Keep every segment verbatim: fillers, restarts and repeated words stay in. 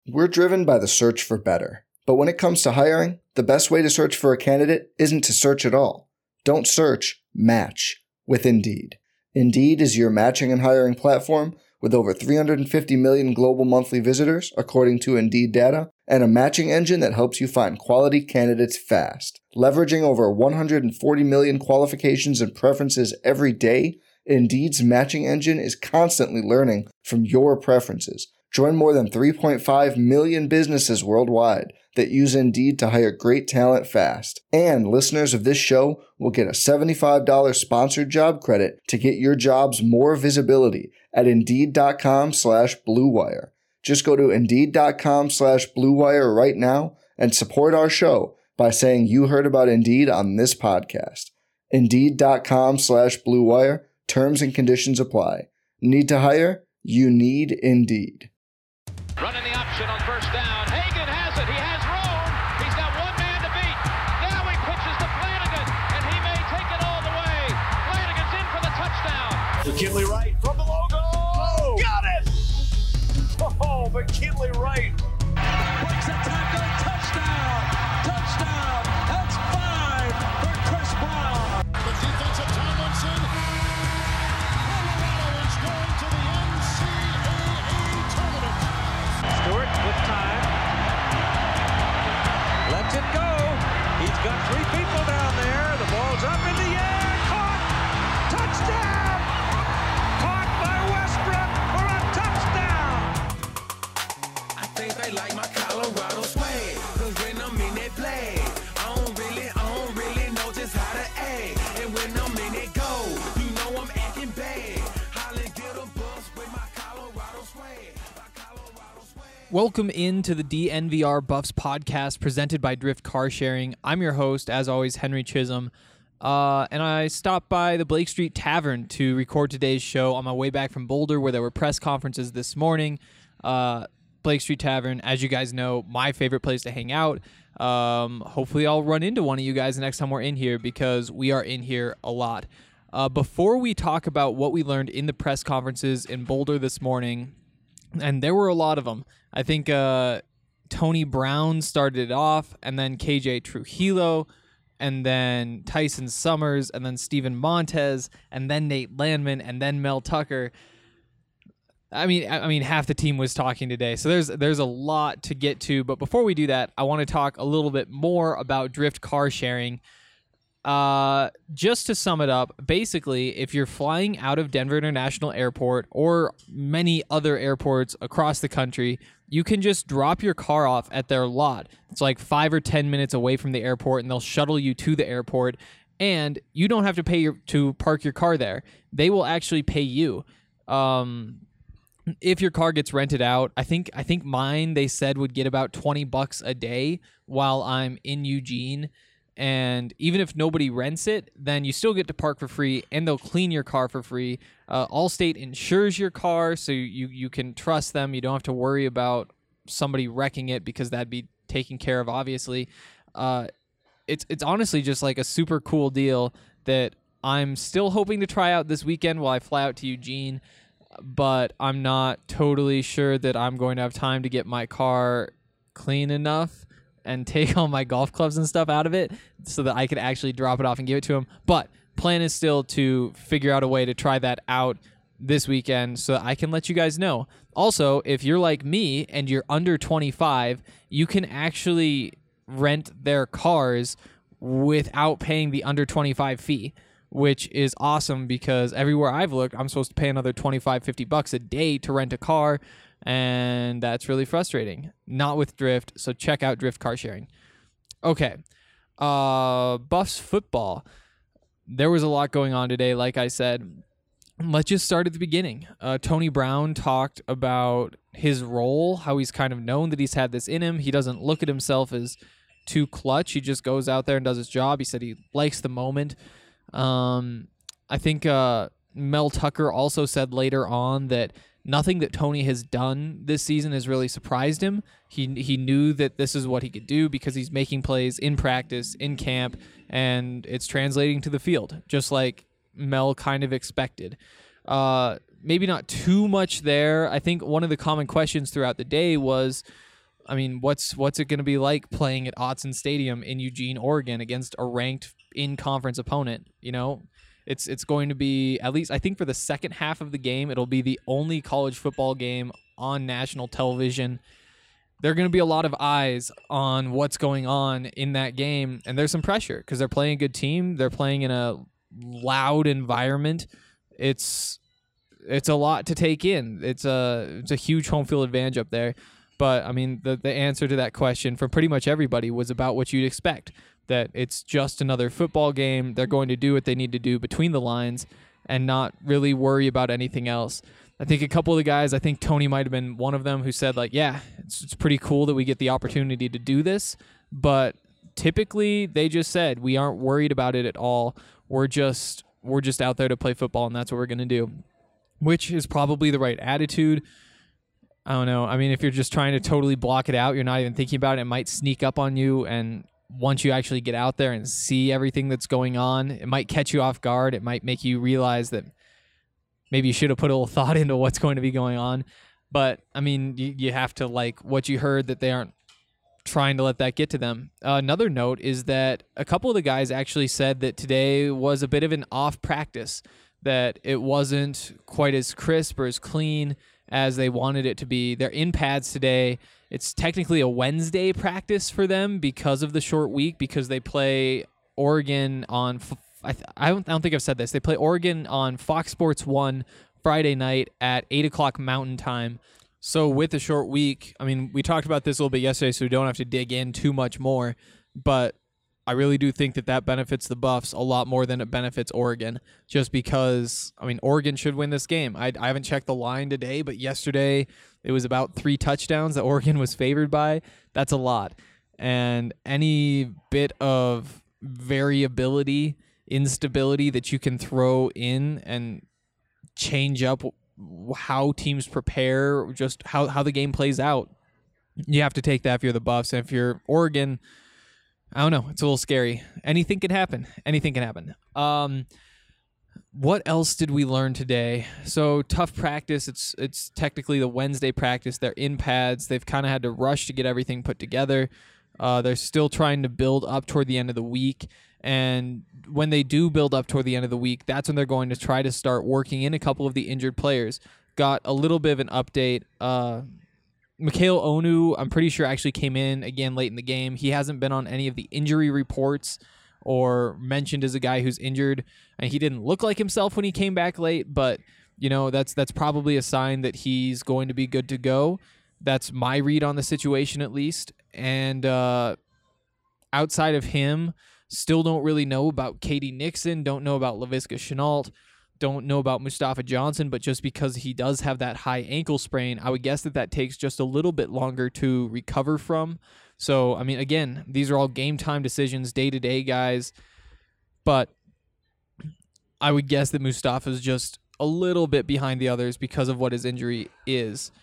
We're driven by the search for better. But when it comes to hiring, the best way to search for a candidate isn't to search at all. Don't search, match with Indeed. Indeed is your matching and hiring platform with over three hundred fifty million global monthly visitors, according to Indeed data, and a matching engine that helps you find quality candidates fast. Leveraging over one hundred forty million qualifications and preferences every day, Indeed's matching engine is constantly learning from your preferences. Join more than three point five million businesses worldwide that use Indeed to hire great talent fast. And listeners of this show will get a seventy-five dollars sponsored job credit to get your jobs more visibility at Indeed.com slash Blue Wire. Just go to Indeed.com slash Blue Wire right now and support our show by saying you heard about Indeed on this podcast. Indeed.com slash Blue Wire. Terms and conditions apply. Need to hire? You need Indeed. Running the option on first down. Hagan has it. He has room. He's got one man to beat. Now he pitches to Flanagan, and he may take it all the way. Flanagan's in for the touchdown. McKinley Wright from the logo. Oh, got it! Oh, McKinley Wright. Breaks a tackle. Touchdown. Touchdown. That's five for Chris Brown. The defensive Tomlinson. Colorado is going to the N C double A tournament. Stewart with time. Lets it go. He's got three people down there. The ball's up in the air. Caught. Touchdown. Caught by Westbrook for a touchdown. I think they like my Colorado swag. Cause when I'm in that play, I don't really, I don't really know just how to act. And when I'm in that go, you know I'm acting bad. Holly get a bus with my Colorado swag. Welcome into the D N V R Buffs podcast presented by Drift Car Sharing. I'm your host, as always, Henry Chisholm, uh, and I stopped by the Blake Street Tavern to record today's show on my way back from Boulder, where there were press conferences this morning. Uh, Blake Street Tavern, as you guys know, my favorite place to hang out. Um, hopefully I'll run into one of you guys the next time we're in here, because we are in here a lot. Uh, before we talk about what we learned in the press conferences in Boulder this morning, and there were a lot of them. I think uh, Tony Brown started it off, and then K J Trujillo, and then Tyson Summers, and then Steven Montez, and then Nate Landman, and then Mel Tucker. I mean, I mean, half the team was talking today, so there's there's a lot to get to. But before we do that, I want to talk a little bit more about Drift Car Sharing. Uh, just to sum it up, basically, if you're flying out of Denver International Airport or many other airports across the country, you can just drop your car off at their lot. It's like five or ten minutes away from the airport, and they'll shuttle you to the airport, and you don't have to pay your, to park your car there. They will actually pay you. Um, if your car gets rented out, I think I think mine, they said, would get about twenty bucks a day while I'm in Eugene. And even if nobody rents it, then you still get to park for free, and they'll clean your car for free. Uh, Allstate insures your car, so you, you can trust them. You don't have to worry about somebody wrecking it, because that'd be taken care of, obviously. Uh, it's it's honestly just like a super cool deal that I'm still hoping to try out this weekend while I fly out to Eugene, but I'm not totally sure that I'm going to have time to get my car clean enough and take all my golf clubs and stuff out of it so that I could actually drop it off and give it to him. But plan is still to figure out a way to try that out this weekend so that I can let you guys know. Also, if you're like me and you're under twenty-five, you can actually rent their cars without paying the under twenty-five fee, which is awesome, because everywhere I've looked, I'm supposed to pay another twenty-five, fifty bucks a day to rent a car. And that's really frustrating. Not with Drift, so check out Drift Car Sharing. Okay, uh, Buffs football. There was a lot going on today, like I said. Let's just start at the beginning. Uh, Tony Brown talked about his role, how he's kind of known that he's had this in him. He doesn't look at himself as too clutch. He just goes out there and does his job. He said he likes the moment. Um, I think uh, Mel Tucker also said later on that nothing that Tony has done this season has really surprised him. He he knew that this is what he could do because he's making plays in practice, in camp, and it's translating to the field, just like Mel kind of expected. Uh, maybe not too much there. I think one of the common questions throughout the day was, I mean, what's what's it going to be like playing at Autzen Stadium in Eugene, Oregon, against a ranked in-conference opponent? You know, it's it's going to be, at least I think for the second half of the game, it'll be the only college football game on national television. There are going to be a lot of eyes on what's going on in that game, and there's some pressure because they're playing a good team. They're playing in a loud environment. It's it's a lot to take in. It's a it's a huge home field advantage up there. But I mean, the the answer to that question from pretty much everybody was about what you'd expect. That it's just another football game. They're going to do what they need to do between the lines and not really worry about anything else. I think a couple of the guys, I think Tony might have been one of them, who said, like, yeah, it's, it's pretty cool that we get the opportunity to do this, but typically they just said we aren't worried about it at all. We're just we're just out there to play football, and that's what we're going to do, which is probably the right attitude. I don't know. I mean, if you're just trying to totally block it out, you're not even thinking about it, it might sneak up on you, and once you actually get out there and see everything that's going on, it might catch you off guard. It might make you realize that maybe you should have put a little thought into what's going to be going on. But, I mean, you, you have to like what you heard, that they aren't trying to let that get to them. Uh, another note is that a couple of the guys actually said that today was a bit of an off practice, that it wasn't quite as crisp or as clean as they wanted it to be. They're in pads today. It's technically a Wednesday practice for them because of the short week, because they play Oregon on I, th- I, don't, I don't think I've said this. They play Oregon on Fox Sports one Friday night at eight o'clock Mountain Time. So with a short week, I mean, we talked about this a little bit yesterday, so we don't have to dig in too much more, but I really do think that that benefits the Buffs a lot more than it benefits Oregon, just because, I mean, Oregon should win this game. I, I haven't checked the line today, but yesterday it was about three touchdowns that Oregon was favored by. That's a lot. And any bit of variability, instability that you can throw in and change up how teams prepare, just how, how the game plays out, you have to take that if you're the Buffs. And if you're Oregon, I don't know, it's a little scary. Anything can happen. Anything can happen. Um, what else did we learn today? So tough practice. It's it's technically the Wednesday practice. They're in pads. They've kind of had to rush to get everything put together. Uh, they're still trying to build up toward the end of the week. And when they do build up toward the end of the week, that's when they're going to try to start working in a couple of the injured players. Got a little bit of an update. Uh, Mikhail Onu, I'm pretty sure, actually came in again late in the game. He hasn't been on any of the injury reports or mentioned as a guy who's injured. And he didn't look like himself when he came back late, but you know, that's that's probably a sign that he's going to be good to go. That's my read on the situation, at least. And uh, outside of him, still don't really know about Katie Nixon, don't know about Laviska Shenault, don't know about Mustafa Johnson, but just because he does have that high ankle sprain, I would guess that that takes just a little bit longer to recover from. So, I mean, again, these are all game time decisions, day-to-day guys, but I would guess that Mustafa's just a little bit behind the others because of what his injury is.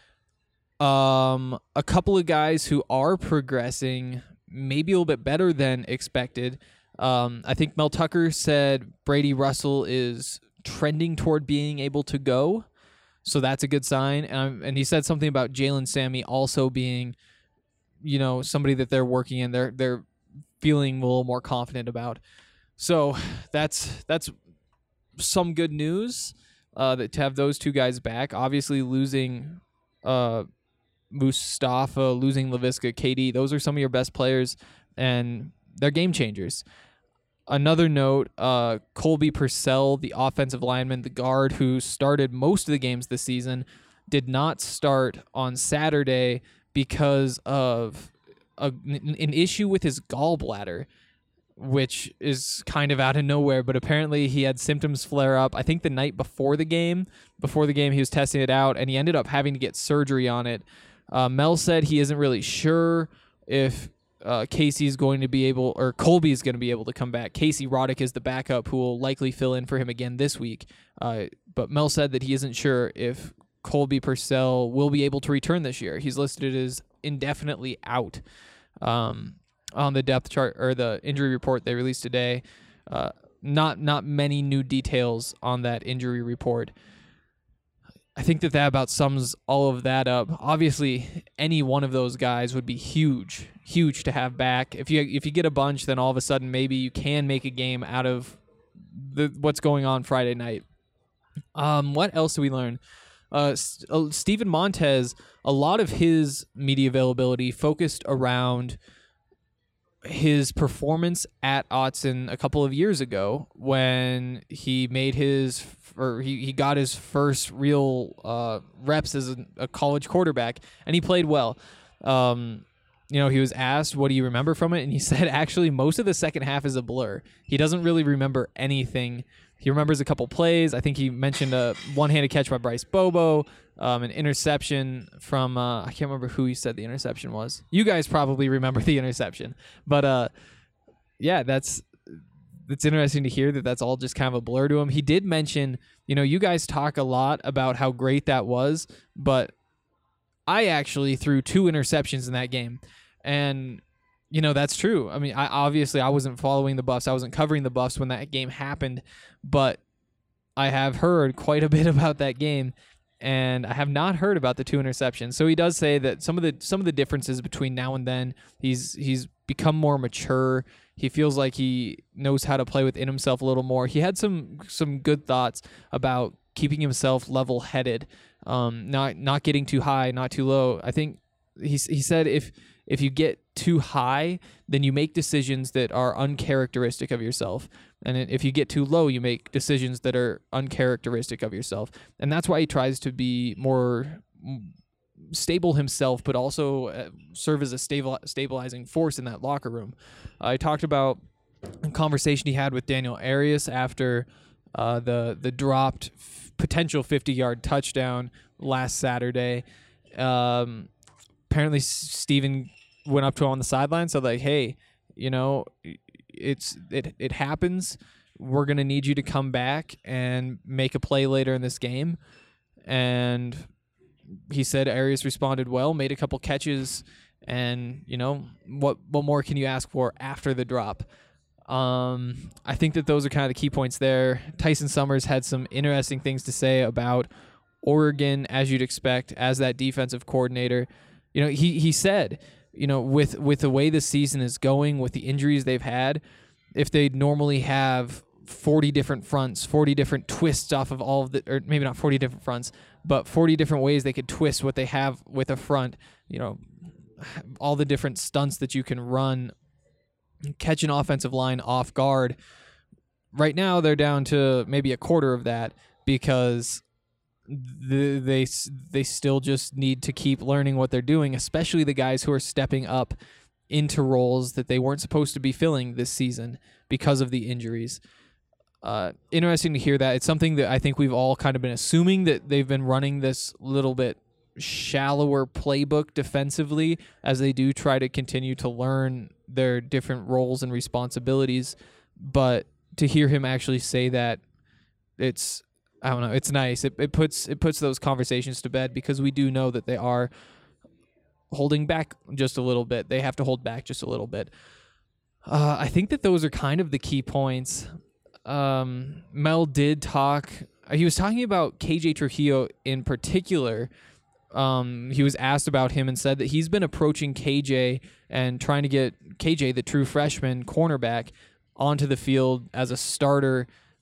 Um, a couple of guys who are progressing maybe a little bit better than expected. Um, I think Mel Tucker said Brady Russell is trending toward being able to go, so that's a good sign. And, and he said something about Jalen Sammy also being, you know, somebody that they're working in, they're they're feeling a little more confident about. So that's that's some good news. Uh, that to have those two guys back. Obviously, losing uh, Mustafa, losing Laviska, K D, those are some of your best players, and they're game changers. Another note, uh, Colby Purcell, the offensive lineman, the guard who started most of the games this season, did not start on Saturday because of a, an issue with his gallbladder, which is kind of out of nowhere, but apparently he had symptoms flare up, I think the night before the game. Before the game, he was testing it out, and he ended up having to get surgery on it. Uh, Mel said he isn't really sure if uh, Casey's going to be able, or Colby is going to be able to come back. Casey Roddick is the backup who will likely fill in for him again this week. Uh, but Mel said that he isn't sure if Colby Purcell will be able to return this year. He's listed as indefinitely out. Um, on the depth chart or the injury report they released today. Uh, not not many new details on that injury report. I think that that about sums all of that up. Obviously, any one of those guys would be huge, huge to have back. If you if you get a bunch, then all of a sudden maybe you can make a game out of the what's going on Friday night. Um, what else do we learn? Uh, S- uh, Steven Montez, a lot of his media availability focused around his performance at Autzen a couple of years ago when he made his or he, he got his first real uh, reps as a, a college quarterback, and he played well. Um, you know, he was asked, what do you remember from it? And he said, actually, most of the second half is a blur. He doesn't really remember anything. He remembers a couple plays. I think he mentioned a one-handed catch by Bryce Bobo, um, an interception from, uh, I can't remember who he said the interception was. You guys probably remember the interception. But, uh, yeah, that's it's interesting to hear that that's all just kind of a blur to him. He did mention, you know, you guys talk a lot about how great that was, but I actually threw two interceptions in that game. And, you know, that's true. I mean, I obviously I wasn't following the Buffs. I wasn't covering the Buffs when that game happened, but I have heard quite a bit about that game, and I have not heard about the two interceptions. So he does say that some of the some of the differences between now and then, he's he's become more mature. He feels like he knows how to play within himself a little more. He had some some good thoughts about keeping himself level-headed, um, not not getting too high, not too low. I think he he said if if you get too high, then you make decisions that are uncharacteristic of yourself. And if you get too low, you make decisions that are uncharacteristic of yourself. And that's why he tries to be more stable himself, but also serve as a stable, stabilizing force in that locker room. I talked about a conversation he had with Daniel Arias after uh, the the dropped f- potential fifty-yard touchdown last Saturday. Um, apparently, Steven went up to him on the sideline, so like, hey, you know, it's it it happens. We're gonna need you to come back and make a play later in this game. And he said Arias responded well, made a couple catches, and you know, what what more can you ask for after the drop? Um, I think that those are kind of the key points there. Tyson Summers had some interesting things to say about Oregon, as you'd expect, as that defensive coordinator. You know, he he said, you know, with with the way the season is going, with the injuries they've had, if they normally have forty different fronts, forty different twists off of all of the, or maybe not forty different fronts, but forty different ways they could twist what they have with a front, you know, all the different stunts that you can run, catch an offensive line off guard. Right now, they're down to maybe a quarter of that because the, they they still just need to keep learning what they're doing, especially the guys who are stepping up into roles that they weren't supposed to be filling this season because of the injuries. Uh, interesting to hear that. It's something that I think we've all kind of been assuming, that they've been running this little bit shallower playbook defensively as they do try to continue to learn their different roles and responsibilities. But to hear him actually say that, it's, I don't know, it's nice. It it puts it puts those conversations to bed, because we do know that they are holding back just a little bit. They have to hold back just a little bit. Uh, I think that those are kind of the key points. Um, Mel did talk. He was talking about K J Trujillo in particular. Um, he was asked about him and said that he's been approaching K J and trying to get K J, the true freshman cornerback, onto the field as a starter.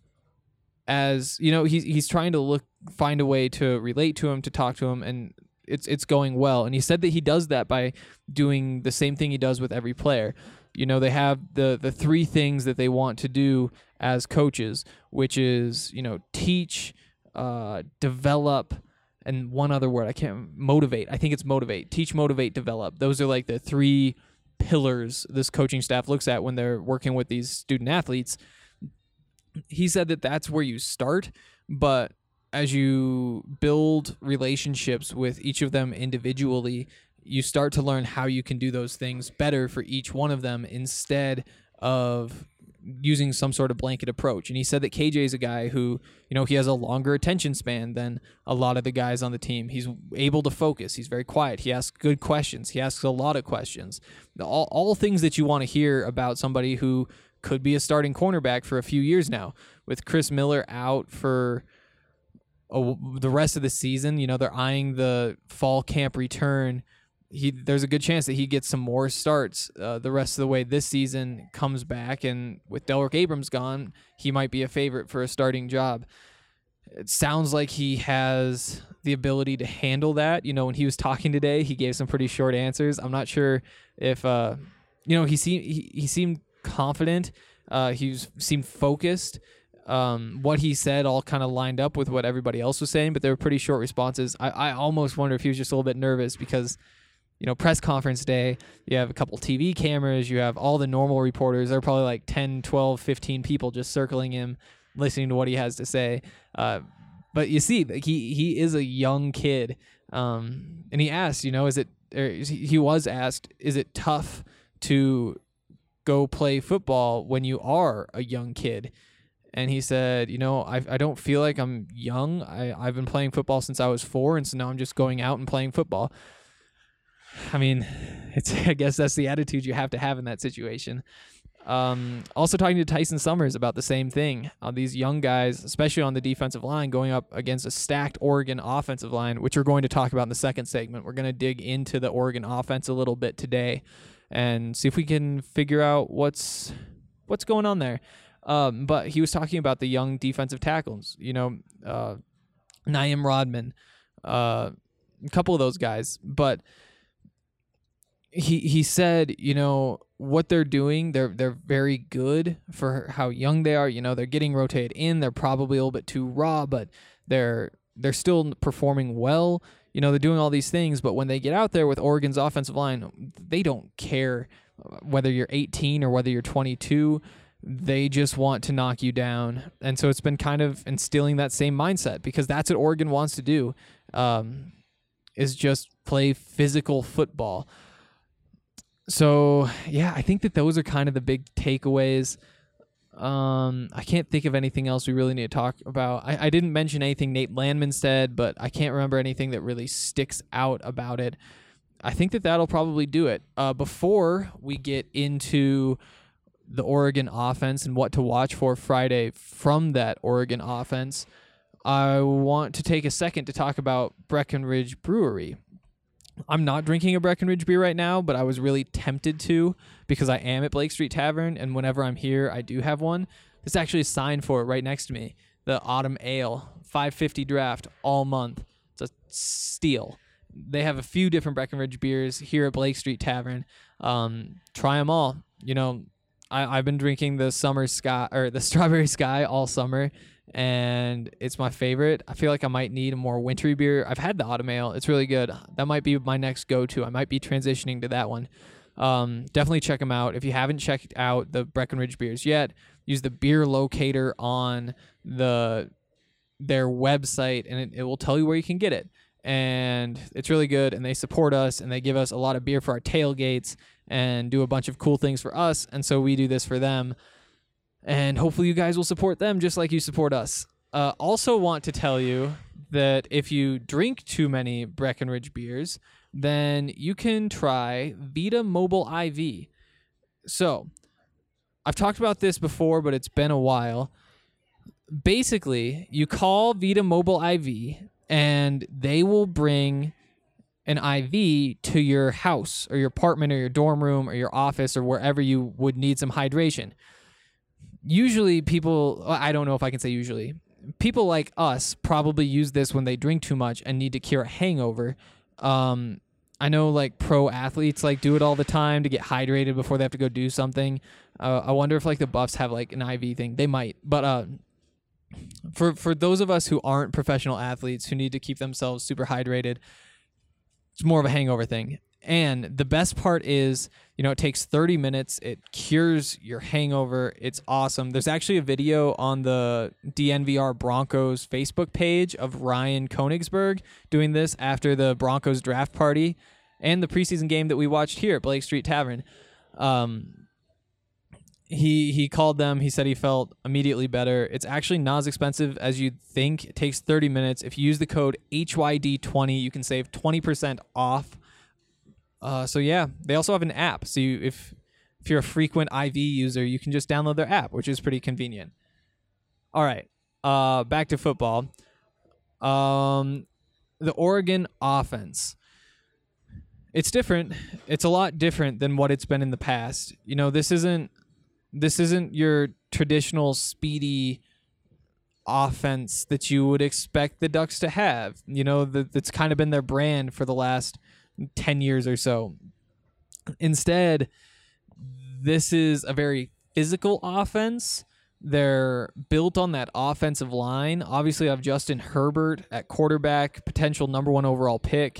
As you know, he's he's trying to look find a way to relate to him, to talk to him, and it's it's going well. And he said that he does that by doing the same thing he does with every player. You know, they have the the three things that they want to do as coaches, which is, you know, teach, uh, develop, and one other word I can't motivate. I think it's motivate. Teach, motivate, develop. Those are like the three pillars this coaching staff looks at when they're working with these student athletes. He said that that's where you start, but as you build relationships with each of them individually, you start to learn how you can do those things better for each one of them instead of using some sort of blanket approach. And he said that K J is a guy who, you know, he has a longer attention span than a lot of the guys on the team. He's able to focus. He's very quiet. He asks good questions. He asks a lot of questions. All, all things that you want to hear about somebody who could be a starting cornerback for a few years now. With Chris Miller out for a, the rest of the season, you know, they're eyeing the fall camp return. He there's a good chance that he gets some more starts uh, the rest of the way this season, comes back, and with Delrick Abrams gone, he might be a favorite for a starting job. It sounds like he has the ability to handle that. You know, when he was talking today, he gave some pretty short answers. I'm not sure if, uh, you know, he seemed he, he seemed confident. Uh, he was, seemed focused. Um, what he said all kind of lined up with what everybody else was saying, but they were pretty short responses. I, I almost wonder if he was just a little bit nervous because, you know, press conference day, you have a couple T V cameras, you have all the normal reporters. There are probably like ten, twelve, fifteen people just circling him, listening to what he has to say. Uh, but you see, he he is a young kid, um, and he asked, you know, is it? Or he was asked, is it tough to go play football when you are a young kid? And he said, you know, I I don't feel like I'm young. I I've been playing football since I was four, and so now I'm just going out and playing football. I mean, it's I guess that's the attitude you have to have in that situation. Um, also talking to Tyson Summers about the same thing. Uh, these young guys, especially on the defensive line, going up against a stacked Oregon offensive line, which we're going to talk about in the second segment. We're going to dig into the Oregon offense a little bit today and see if we can figure out what's what's going on there. Um, but he was talking about the young defensive tackles, you know, uh, Naim Rodman, uh, a couple of those guys. But he he said, you know, what they're doing, they're they're very good for how young they are. You know, they're getting rotated in. They're probably a little bit too raw, but they're they're still performing well. You know, they're doing all these things, but when they get out there with Oregon's offensive line, they don't care whether you're eighteen or whether you're twenty-two. They just want to knock you down. And so it's been kind of instilling that same mindset because that's what Oregon wants to do, um, is just play physical football. So, yeah, I think that those are kind of the big takeaways. Um, I can't think of anything else we really need to talk about. I, I didn't mention anything Nate Landman said, but I can't remember anything that really sticks out about it. I think that that'll probably do it. Uh, before we get into the Oregon offense and what to watch for Friday from that Oregon offense, I want to take a second to talk about Breckenridge Brewery. I'm not drinking a Breckenridge beer right now, but I was really tempted to because I am at Blake Street Tavern, and whenever I'm here, I do have one. There's actually a sign for it right next to me. The Autumn Ale, five fifty draft all month. It's a steal. They have a few different Breckenridge beers here at Blake Street Tavern. Um, try them all. You know, I, I've been drinking the summer sky or the Strawberry Sky all summer, and it's my favorite. I feel like I might need a more wintry beer. I've had the Autumn Ale. It's really good. That might be my next go-to. I might be transitioning to that one. Um, definitely check them out. If you haven't checked out the Breckenridge beers yet, use the beer locator on the their website, and it, it will tell you where you can get it. And it's really good, and they support us, and they give us a lot of beer for our tailgates and do a bunch of cool things for us, and so we do this for them. And hopefully you guys will support them just like you support us. Uh, also want to tell you that if you drink too many Breckenridge beers, then you can try Vita Mobile I V. So, I've talked about this before, but it's been a while. Basically, you call Vita Mobile I V, and they will bring an I V to your house or your apartment or your dorm room or your office or wherever you would need some hydration. Usually people, I don't know if I can say usually, people like us probably use this when they drink too much and need to cure a hangover. Um, I know like pro athletes like do it all the time to get hydrated before they have to go do something. Uh, I wonder if like the Buffs have like an I V thing. They might, but uh, for for those of us who aren't professional athletes who need to keep themselves super hydrated, it's more of a hangover thing. And the best part is, you know, it takes thirty minutes. It cures your hangover. It's awesome. There's actually a video on the D N V R Broncos Facebook page of Ryan Konigsberg doing this after the Broncos draft party and the preseason game that we watched here at Blake Street Tavern. Um, he he called them. He said he felt immediately better. It's actually not as expensive as you'd think. It takes thirty minutes. If you use the code H Y D twenty, you can save twenty percent off. Uh, so yeah, they also have an app. So you, if if you're a frequent I V user, you can just download their app, which is pretty convenient. All right, uh, back to football. Um, the Oregon offense. It's different. It's a lot different than what it's been in the past. You know, this isn't this isn't your traditional speedy offense that you would expect the Ducks to have. You know, that that's kind of been their brand for the last ten years or so. Instead, this is a very physical offense. They're built on that offensive line. Obviously, I have Justin Herbert at quarterback, potential number one overall pick.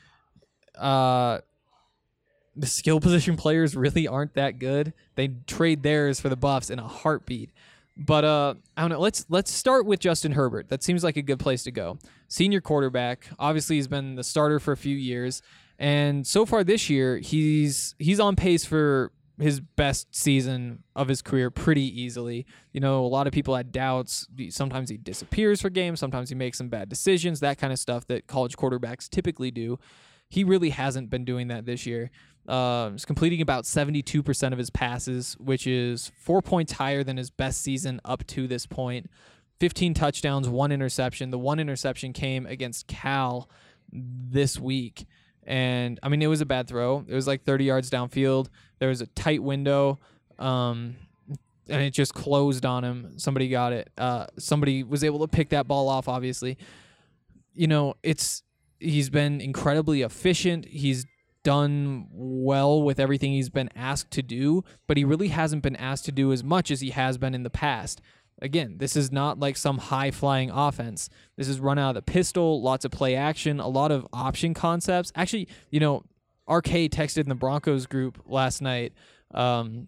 Uh, the skill position players really aren't that good. They trade theirs for the Buffs in a heartbeat. But uh, I don't know. Let's let's start with Justin Herbert. That seems like a good place to go. Senior quarterback. Obviously, he's been the starter for a few years, and so far this year, he's he's on pace for his best season of his career pretty easily. You know, a lot of people had doubts. Sometimes he disappears for games. Sometimes he makes some bad decisions. That kind of stuff that college quarterbacks typically do. He really hasn't been doing that this year. Uh, he's completing about seventy-two percent of his passes, which is four points higher than his best season up to this point. fifteen touchdowns, one interception. The one interception came against Cal this week. And, I mean, it was a bad throw. It was like thirty yards downfield. There was a tight window, um, and it just closed on him. Somebody got it. Uh, somebody was able to pick that ball off, obviously. You know, it's... He's been incredibly efficient. He's done well with everything he's been asked to do, but he really hasn't been asked to do as much as he has been in the past. Again, this is not like some high-flying offense. This is run out of the pistol, lots of play action, a lot of option concepts. Actually, you know, R K texted in the Broncos group last night. Um,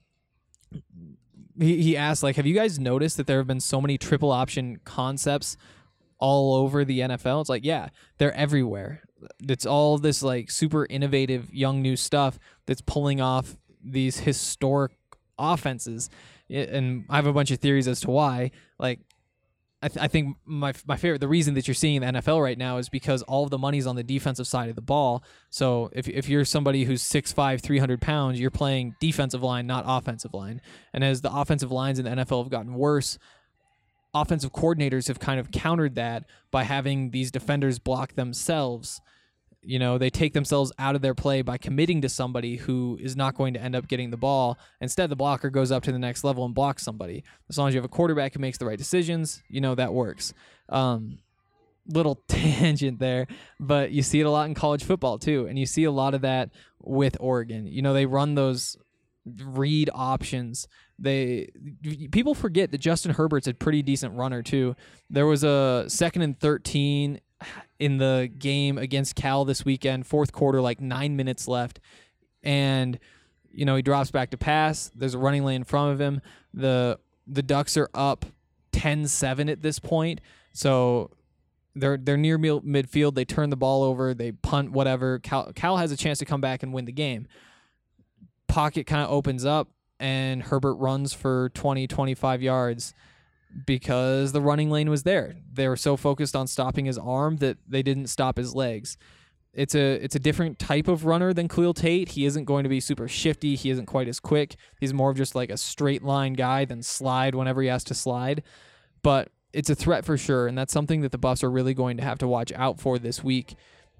he, he asked, like, have you guys noticed that there have been so many triple option concepts all over the N F L? It's like, yeah, they're everywhere. It's all this like super innovative young new stuff that's pulling off these historic offenses. And I have a bunch of theories as to why. Like, I, th- I think my my favorite, the reason that you're seeing the N F L right now is because all of the money's on the defensive side of the ball. So if if you're somebody who's six five, three hundred pounds, you're playing defensive line, not offensive line. And as the offensive lines in the N F L have gotten worse, offensive coordinators have kind of countered that by having these defenders block themselves. You know, they take themselves out of their play by committing to somebody who is not going to end up getting the ball. Instead, the blocker goes up to the next level and blocks somebody. As long as you have a quarterback who makes the right decisions, you know, that works. Um, little tangent there, but you see it a lot in college football too. And you see a lot of that with Oregon. You know, they run those read options. They people forget that Justin Herbert's a pretty decent runner too. There was a second and thirteen in the game against Cal this weekend, fourth quarter, like nine minutes left, and you know he drops back to pass. There's a running lane in front of him. The the Ducks are up ten seven at this point, so they're they're near midfield. They turn the ball over, they punt, whatever. Cal, Cal has a chance to come back and win the game. Pocket kind of opens up, and Herbert runs for twenty, twenty-five yards because the running lane was there. They were so focused on stopping his arm that they didn't stop his legs. It's a it's a different type of runner than Khalil Tate. He isn't going to be super shifty. He isn't quite as quick. He's more of just like a straight line guy than slide whenever he has to slide. But it's a threat for sure, and that's something that the Buffs are really going to have to watch out for this week.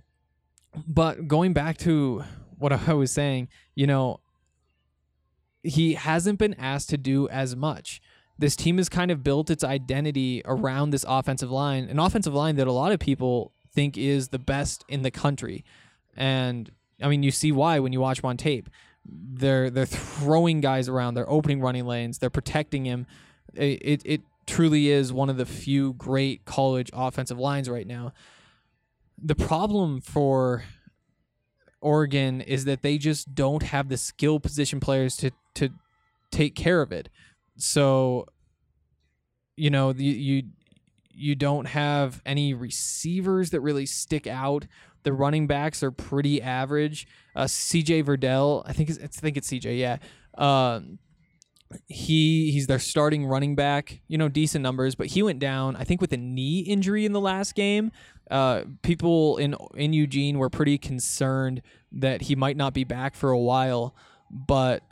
But going back to what I was saying, you know, he hasn't been asked to do as much. This team has kind of built its identity around this offensive line, an offensive line that a lot of people think is the best in the country. And I mean, you see why when you watch him on tape. They're they're throwing guys around, they're opening running lanes, they're protecting him. It it, it truly is one of the few great college offensive lines right now. The problem for Oregon is that they just don't have the skill position players to to take care of it. So, you know, you you you don't have any receivers that really stick out. The running backs are pretty average. Uh, C J Verdell, I think it's, I think it's C J, yeah. Um, he he's their starting running back. You know, decent numbers, but he went down, I think, with a knee injury in the last game. Uh, people in in Eugene were pretty concerned that he might not be back for a while, but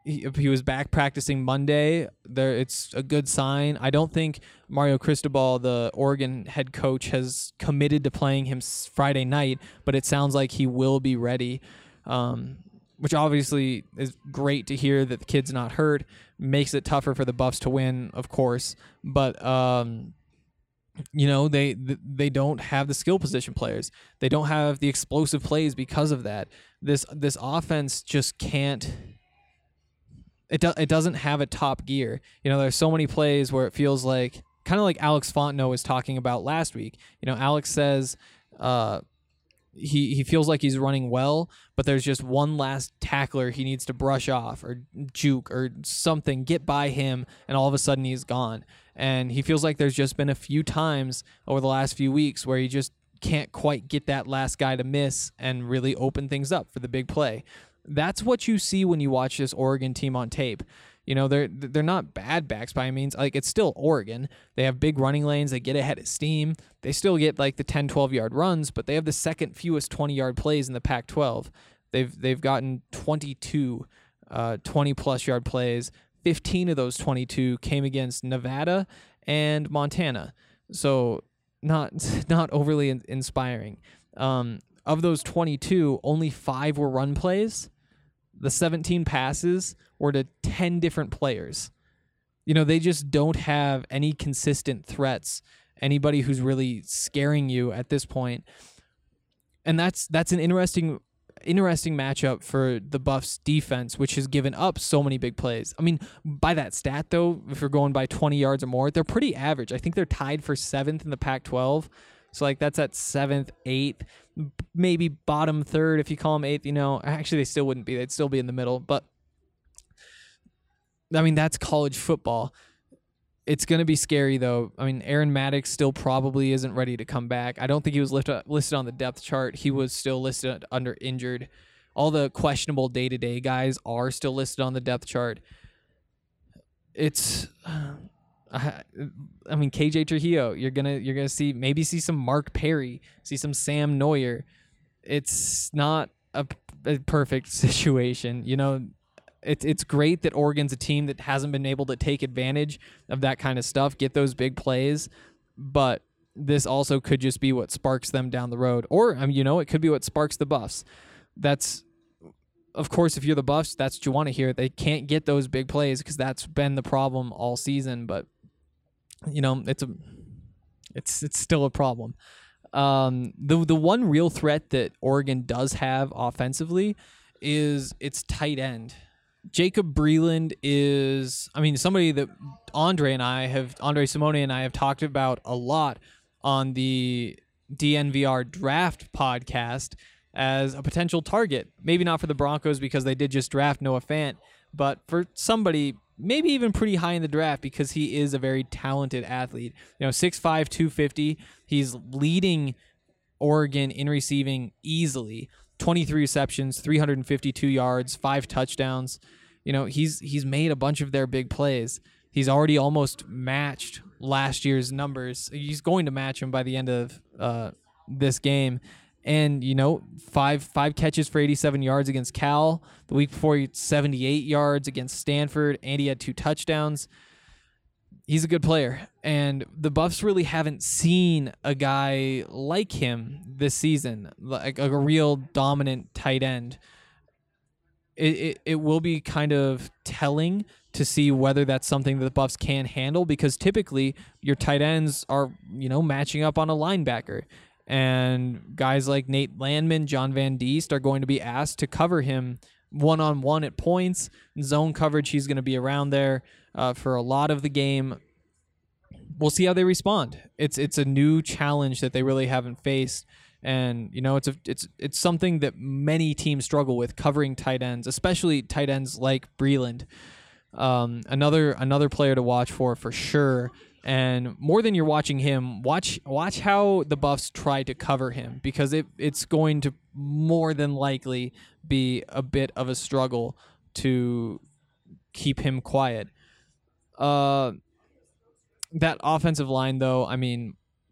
he, he was back practicing Monday. There, it's a good sign. I don't think Mario Cristobal, the Oregon head coach, has committed to playing him Friday night, but it sounds like he will be ready, um, which obviously is great to hear that the kid's not hurt. Makes it tougher for the Buffs to win, of course, but um, you know, they they don't have the skill position players. They don't have the explosive plays because of that. This this offense just can't. It do, it doesn't have a top gear. You know, there's so many plays where it feels like kind of like Alex Fontenot was talking about last week. You know, Alex says uh, he he feels like he's running well, but there's just one last tackler he needs to brush off or juke or something, get by him, and all of a sudden he's gone. And he feels like there's just been a few times over the last few weeks where he just can't quite get that last guy to miss and really open things up for the big play. That's what you see when you watch this Oregon team on tape. You know, they're they're not bad backs by any means. Like, it's still Oregon. They have big running lanes. They get ahead of steam. They still get like the ten, twelve-yard runs, but they have the second fewest twenty-yard plays in the Pac twelve. They've they've gotten twenty-two uh, twenty-plus yard plays. fifteen of those twenty-two came against Nevada and Montana. So not not overly in- inspiring. Um, of those twenty-two, only five were run plays. The seventeen passes were to ten different players. You know, they just don't have any consistent threats, anybody who's really scaring you at this point. And that's that's an interesting interesting matchup for the Buffs defense, which has given up so many big plays. I mean, by that stat, though, if you're going by twenty yards or more, they're pretty average. I think they're tied for seventh in the Pac twelve. So, like, that's at seventh, eighth, maybe bottom third if you call them eighth. You know, actually, they still wouldn't be. They'd still be in the middle. But, I mean, that's college football. It's going to be scary, though. I mean, Aaron Maddox still probably isn't ready to come back. I don't think he was lift, listed on the depth chart. He was still listed under injured. All the questionable day-to-day guys are still listed on the depth chart. It's... I, I mean, K J Trujillo, you're gonna you're gonna see maybe see some Mark Perry, see some Sam Neuer. It's not a, a perfect situation, you know. It's it's great that Oregon's a team that hasn't been able to take advantage of that kind of stuff, get those big plays, but this also could just be what sparks them down the road, or I mean, you know, it could be what sparks the Buffs. That's Of course, if you're the Buffs, that's what you want to hear. They can't get those big plays because that's been the problem all season. But you know, it's a, it's it's still a problem. Um, the the one real threat that Oregon does have offensively is its tight end. Jacob Breland is, I mean, somebody that Andre and I have, Andre Simone and I have talked about a lot on the D N V R Draft podcast as a potential target. Maybe not for the Broncos because they did just draft Noah Fant, but for somebody maybe even pretty high in the draft because he is a very talented athlete. You know, six five, two fifty. He's leading Oregon in receiving easily. twenty-three receptions, three hundred fifty-two yards, five touchdowns. You know, he's he's made a bunch of their big plays. He's already almost matched last year's numbers. He's going to match them by the end of uh, this game. And, you know, five five catches for eighty-seven yards against Cal. The week before, he had seventy-eight yards against Stanford, and he had two touchdowns. He's a good player. And the Buffs really haven't seen a guy like him this season, like a real dominant tight end. It, it, it will be kind of telling to see whether that's something that the Buffs can handle, because typically your tight ends are, you know, matching up on a linebacker. And guys like Nate Landman, John Van Diest are going to be asked to cover him one-on-one at points. In zone coverage, he's going to be around there uh, for a lot of the game. We'll see how they respond. It's it's a new challenge that they really haven't faced. And, you know, it's a, it's it's something that many teams struggle with, covering tight ends, especially tight ends like Breland. Um, another another player to watch for for sure. And more than you're watching him, watch watch how the Buffs try to cover him, because it it's going to more than likely be a bit of a struggle to keep him quiet. Uh, that offensive line, though, I mean,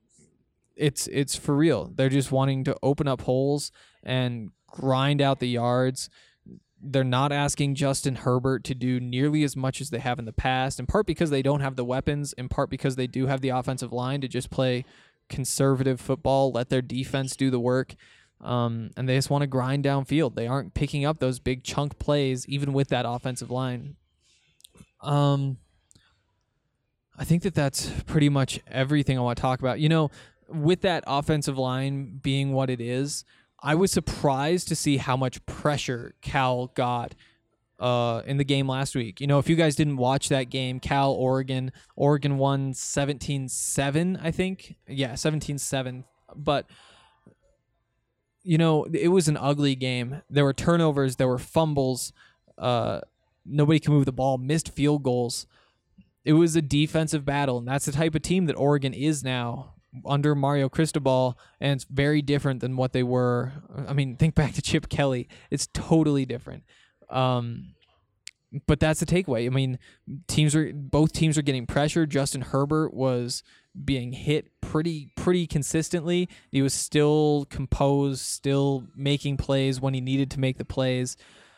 it's it's for real. They're just wanting to open up holes and grind out the yards. They're not asking Justin Herbert to do nearly as much as they have in the past, in part because they don't have the weapons, in part because they do have the offensive line to just play conservative football, let their defense do the work, um, and they just want to grind downfield. They aren't picking up those big chunk plays, even with that offensive line. Um, I think that that's pretty much everything I want to talk about. You know, with that offensive line being what it is, I was surprised to see how much pressure Cal got uh, in the game last week. You know, if you guys didn't watch that game, Cal, Oregon, Oregon won seventeen seven, I think. Yeah, seventeen seven. But, you know, it was an ugly game. There were turnovers. There were fumbles. Uh, nobody can move the ball. Missed field goals. It was a defensive battle, and that's the type of team that Oregon is now under Mario Cristobal, and it's very different than what they were. I mean, think back to Chip Kelly. It's totally different. Um, but that's the takeaway. I mean, teams are both teams are getting pressure. Justin Herbert was being hit pretty pretty consistently. He was still composed, still making plays when he needed to make the plays.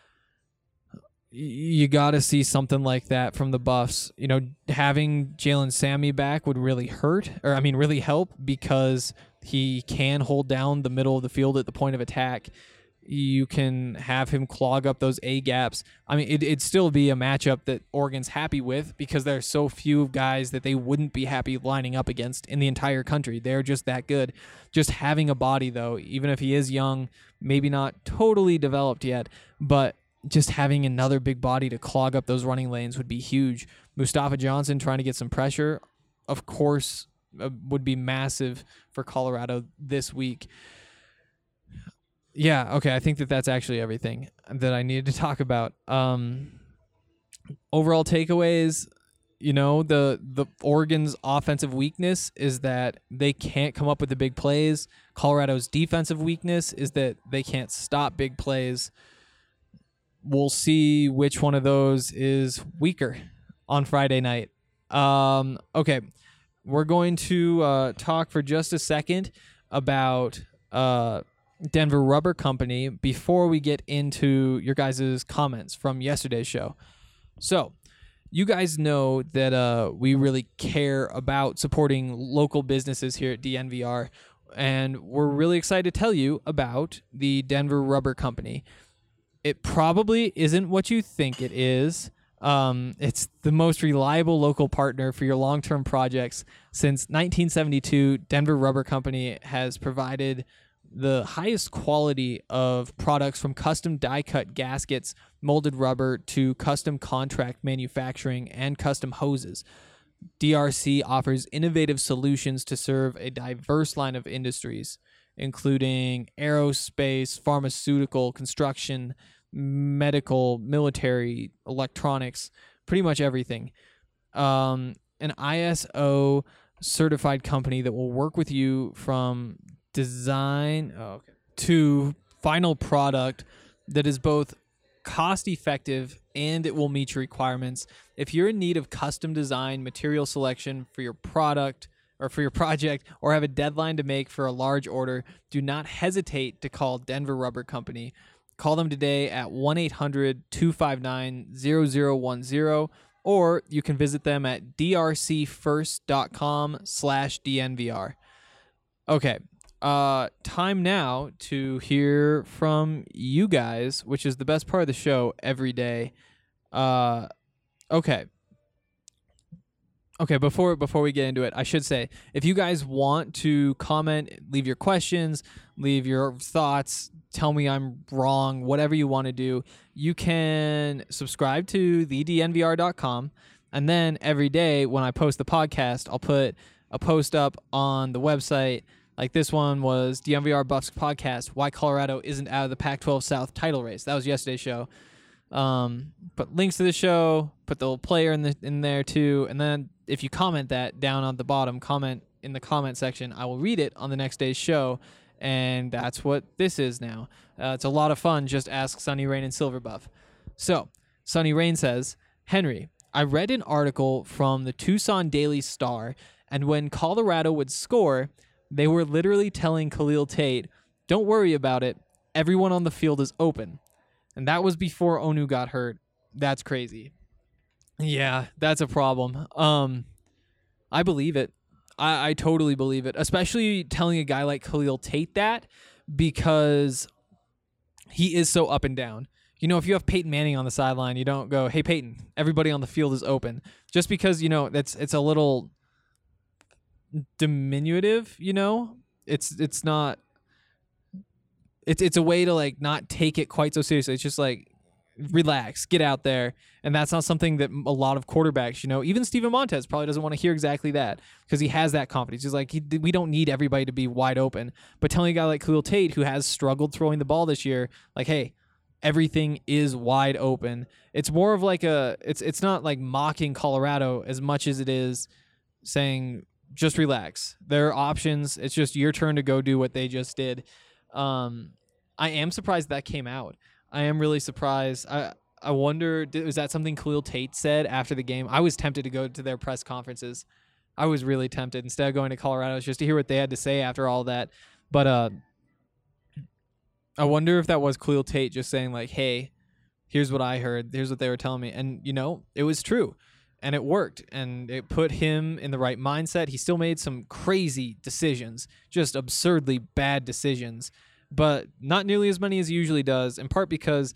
You got to see something like that from the Buffs. You know, having Jalen Sammy back would really hurt, or I mean, really help, because he can hold down the middle of the field at the point of attack. You can have him clog up those A gaps. I mean, it, it'd still be a matchup that Oregon's happy with, because there are so few guys that they wouldn't be happy lining up against in the entire country. They're just that good. Just having a body, though, even if he is young, maybe not totally developed yet, but just having another big body to clog up those running lanes would be huge. Mustafa Johnson trying to get some pressure, of course, uh, would be massive for Colorado this week. Yeah, okay, I think that that's actually everything that I needed to talk about. Um, overall takeaways, you know, the, the Oregon's offensive weakness is that they can't come up with the big plays. Colorado's defensive weakness is that they can't stop big plays. We'll see which one of those is weaker on Friday night. Um, okay, we're going to uh, talk for just a second about uh, Denver Rubber Company before we get into your guys' comments from yesterday's show. So, you guys know that uh, we really care about supporting local businesses here at D N V R, and we're really excited to tell you about the Denver Rubber Company. It probably isn't what you think it is. Um, it's the most reliable local partner for your long-term projects. Since nineteen seventy-two, Denver Rubber Company has provided the highest quality of products, from custom die-cut gaskets, molded rubber, to custom contract manufacturing and custom hoses. D R C offers innovative solutions to serve a diverse line of industries, including aerospace, pharmaceutical, construction, medical, military, electronics, pretty much everything. Um, an I S O certified company that will work with you from design oh, okay, to final product that is both cost effective and it will meet your requirements. If you're in need of custom design, material selection for your product or for your project, or have a deadline to make for a large order, do not hesitate to call Denver Rubber Company. Call them today at one eight hundred two five nine zero zero one zero, or you can visit them at drcfirst.com slash DNVR. Okay, uh, time now to hear from you guys, which is the best part of the show every day. Uh, okay. Okay, before before we get into it, I should say, if you guys want to comment, leave your questions, leave your thoughts, tell me I'm wrong, whatever you want to do, you can subscribe to the D N V R dot com, and then every day when I post the podcast, I'll put a post up on the website. Like this one was D N V R Buffs Podcast, Why Colorado Isn't Out of the Pac twelve South Title Race. That was yesterday's show. Um, put links to the show, put the little player in the in there too, and then if you comment that down on the bottom, comment in the comment section, I will read it on the next day's show, and that's what this is now. Uh, it's a lot of fun. Just ask Sunny Rain and Silverbuff. So, Sunny Rain says, Henry, I read an article from the Tucson Daily Star, and when Colorado would score, they were literally telling Khalil Tate, don't worry about it, everyone on the field is open. And that was before Onu got hurt. That's crazy. Yeah, that's a problem. Um, I believe it. I, I totally believe it, especially telling a guy like Khalil Tate that, because he is so up and down. You know, if you have Peyton Manning on the sideline, you don't go, hey, Peyton, everybody on the field is open. Just because, you know, that's it's a little diminutive, you know? It's it's not it's it's a way to like not take it quite so seriously. It's just like relax, get out there. And that's not something that a lot of quarterbacks, you know, even Steven Montez probably doesn't want to hear exactly that because he has that confidence. He's like, he, we don't need everybody to be wide open. But telling a guy like Khalil Tate, who has struggled throwing the ball this year, like, hey, everything is wide open. It's more of like a, it's it's not like mocking Colorado as much as it is saying, just relax. There are options. It's just your turn to go do what they just did. Um, I am surprised that came out. I am really surprised. I I wonder, was that something Khalil Tate said after the game? I was tempted to go to their press conferences. I was really tempted. Instead of going to Colorado, just to hear what they had to say after all that. But uh, I wonder if that was Khalil Tate just saying like, hey, here's what I heard. Here's what they were telling me. And, you know, it was true. And it worked. And it put him in the right mindset. He still made some crazy decisions, just absurdly bad decisions, but not nearly as many as he usually does, in part because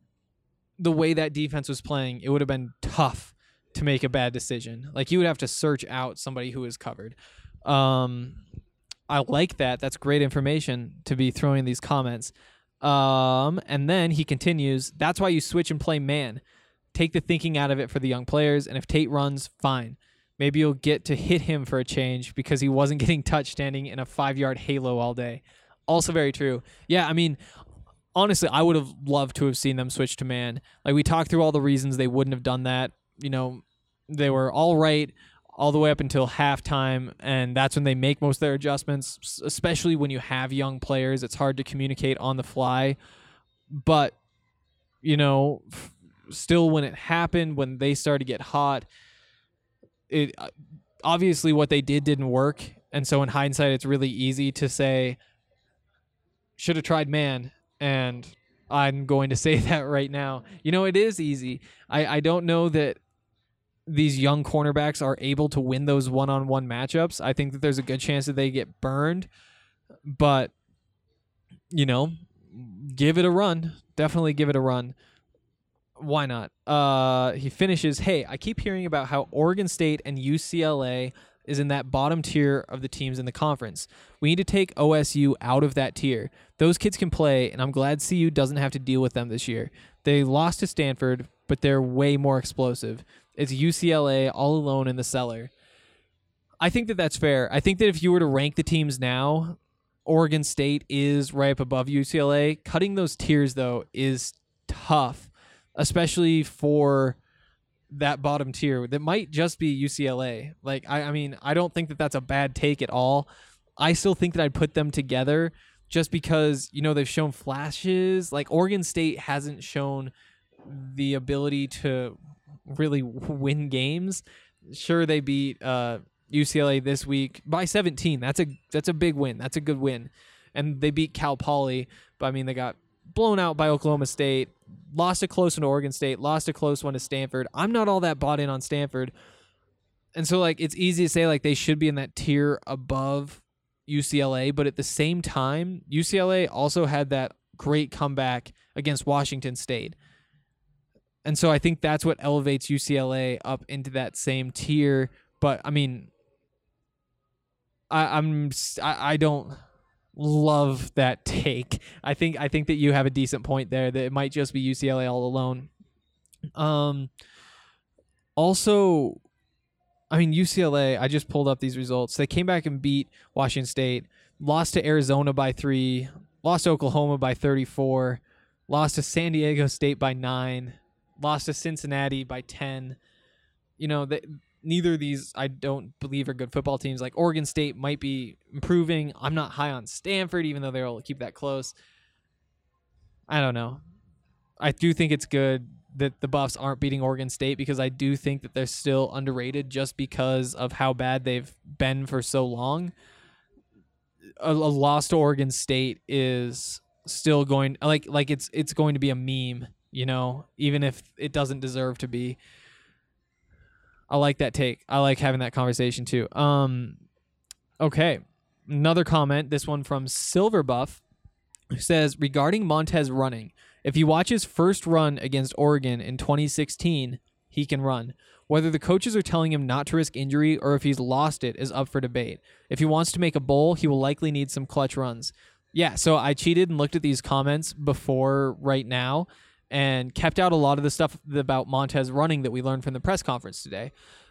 the way that defense was playing, it would have been tough to make a bad decision. Like, you would have to search out somebody who is covered. Um, I like that. That's great information to be throwing these comments. Um, and then he continues, that's why you switch and play man. Take the thinking out of it for the young players, and if Tate runs, fine. Maybe you'll get to hit him for a change because he wasn't getting touched standing in a five-yard halo all day. Also very true. Yeah, I mean, honestly, I would have loved to have seen them switch to man. Like, we talked through all the reasons they wouldn't have done that. You know, they were all right all the way up until halftime, and that's when they make most of their adjustments, especially when you have young players. It's hard to communicate on the fly. But, you know, still when it happened, when they started to get hot, it obviously what they did didn't work. And so in hindsight, it's really easy to say, should have tried man. And I'm going to say that right now. You know, it is easy. I, I don't know that these young cornerbacks are able to win those one-on-one matchups. I think that there's a good chance that they get burned. But, you know, give it a run. Definitely give it a run. Why not? Uh, he finishes, hey, I keep hearing about how Oregon State and U C L A is in that bottom tier of the teams in the conference. We need to take O S U out of that tier. Those kids can play, and I'm glad C U doesn't have to deal with them this year. They lost to Stanford, but they're way more explosive. It's U C L A all alone in the cellar. I think that that's fair. I think that if you were to rank the teams now, Oregon State is right up above U C L A. Cutting those tiers, though, is tough, especially for that bottom tier that might just be U C L A. Like, I, I mean, I don't think that that's a bad take at all. I still think that I'd put them together just because, you know, they've shown flashes. Like, Oregon State hasn't shown the ability to really win games. Sure, they beat uh, U C L A this week by seventeen. That's a that's a big win. That's a good win. And they beat Cal Poly, but I mean, they got blown out by Oklahoma State, lost a close one to Oregon State, lost a close one to Stanford. I'm not all that bought in on Stanford. And so, like, it's easy to say, like, they should be in that tier above U C L A, but at the same time, U C L A also had that great comeback against Washington State. And so I think that's what elevates U C L A up into that same tier. But, I mean, I, I'm I, I don't love that take. I think I think that you have a decent point there that it might just be U C L A all alone. Um. Also, I mean, U C L A, I just pulled up these results. They came back and beat Washington State, lost to Arizona by three, lost to Oklahoma by thirty-four, lost to San Diego State by nine, lost to Cincinnati by ten. You know, they, neither of these, I don't believe, are good football teams. Like, Oregon State might be improving. I'm not high on Stanford, even though they'll keep that close. I don't know. I do think it's good that the Buffs aren't beating Oregon State because I do think that they're still underrated just because of how bad they've been for so long. A, a loss to Oregon State is still going like like it's it's going to be a meme, you know, even if it doesn't deserve to be. I like that take. I like having that conversation too. Um, okay, another comment. This one from Silverbuff, who says, regarding Montez running, if you watch his first run against Oregon in twenty sixteen, he can run. Whether the coaches are telling him not to risk injury or if he's lost it is up for debate. If he wants to make a bowl, he will likely need some clutch runs. Yeah, so I cheated and looked at these comments before right now and kept out a lot of the stuff about Montez running that we learned from the press conference today.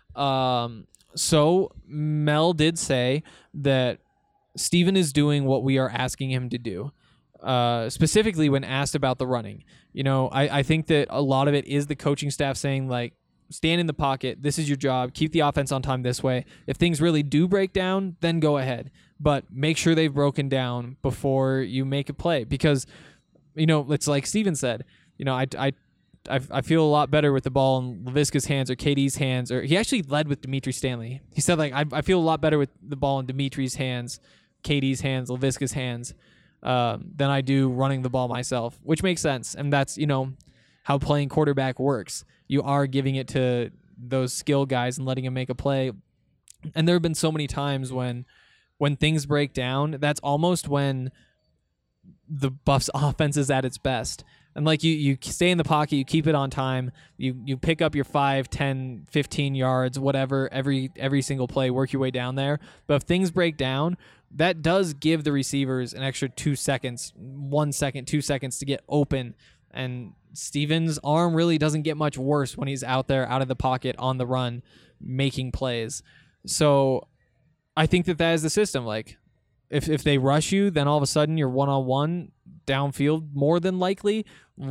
Um, so Mel did say that Steven is doing what we are asking him to do, uh, specifically when asked about the running. You know, I, I think that a lot of it is the coaching staff saying, like, stand in the pocket. This is your job. Keep the offense on time this way. If things really do break down, then go ahead. But make sure they've broken down before you make a play. Because, you know, it's like Steven said, you know, I, I, I, I feel a lot better with the ball in Laviska's hands or K D's hands. Or he actually led with Dimitri Stanley. He said, like, I, I feel a lot better with the ball in Dimitri's hands, K D's hands, Laviska's hands, um, than I do running the ball myself, which makes sense. And that's, you know, how playing quarterback works. You are giving it to those skill guys and letting them make a play. And there have been so many times when when things break down, that's almost when the Buffs offense is at its best. And like you, you stay in the pocket, you keep it on time, you you pick up your five, ten, fifteen yards, whatever, every every single play, work your way down there. But if things break down, that does give the receivers an extra two seconds, one second, two seconds to get open. And Steven's arm really doesn't get much worse when he's out there, out of the pocket, on the run, making plays. So I think that that is the system. Like, if if they rush you, then all of a sudden you're one-on-one downfield, more than likely.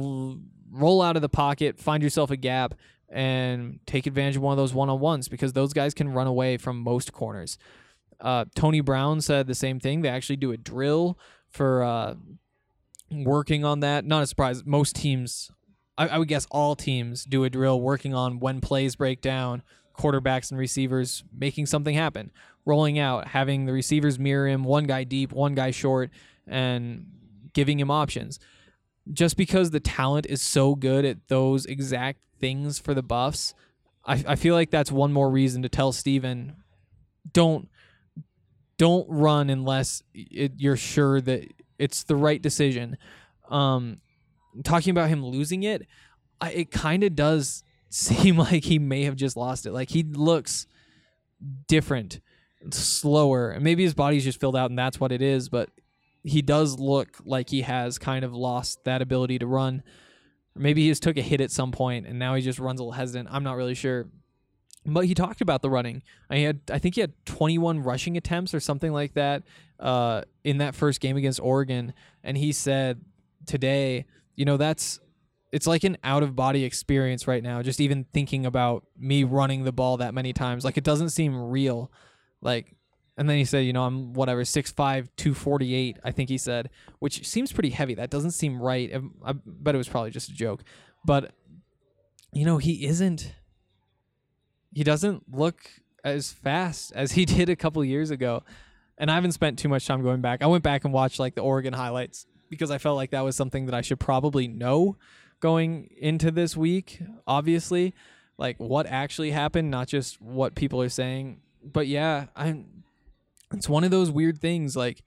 Roll out of the pocket, find yourself a gap, and take advantage of one of those one-on-ones, because those guys can run away from most corners. Uh, Tony Brown said the same thing. They actually do a drill for uh, working on that. Not a surprise. Most teams, I, I would guess all teams, do a drill working on when plays break down, quarterbacks and receivers making something happen, rolling out, having the receivers mirror him, one guy deep, one guy short, and giving him options. Just because the talent is so good at those exact things for the Buffs, I, I feel like that's one more reason to tell Steven, don't don't run unless it, you're sure that it's the right decision. Um, talking about him losing it, I, it kind of does seem like he may have just lost it. Like, he looks different, slower, and maybe his body's just filled out and that's what it is, but he does look like he has kind of lost that ability to run. Maybe he just took a hit at some point and now he just runs a little hesitant. I'm not really sure. But he talked about the running. I had, I think he had twenty-one rushing attempts or something like that uh, in that first game against Oregon. And he said today, you know, that's, it's like an out-of-body experience right now, just even thinking about me running the ball that many times. Like, it doesn't seem real. Like, and then he said, you know, I'm whatever, six five, two forty-eight, I think he said, which seems pretty heavy. That doesn't seem right. I bet it was probably just a joke. But, you know, he isn't, he doesn't look as fast as he did a couple years ago. And I haven't spent too much time going back. I went back and watched, like, the Oregon highlights because I felt like that was something that I should probably know going into this week, obviously. Like, what actually happened, not just what people are saying. But, yeah, I'm... It's one of those weird things, like,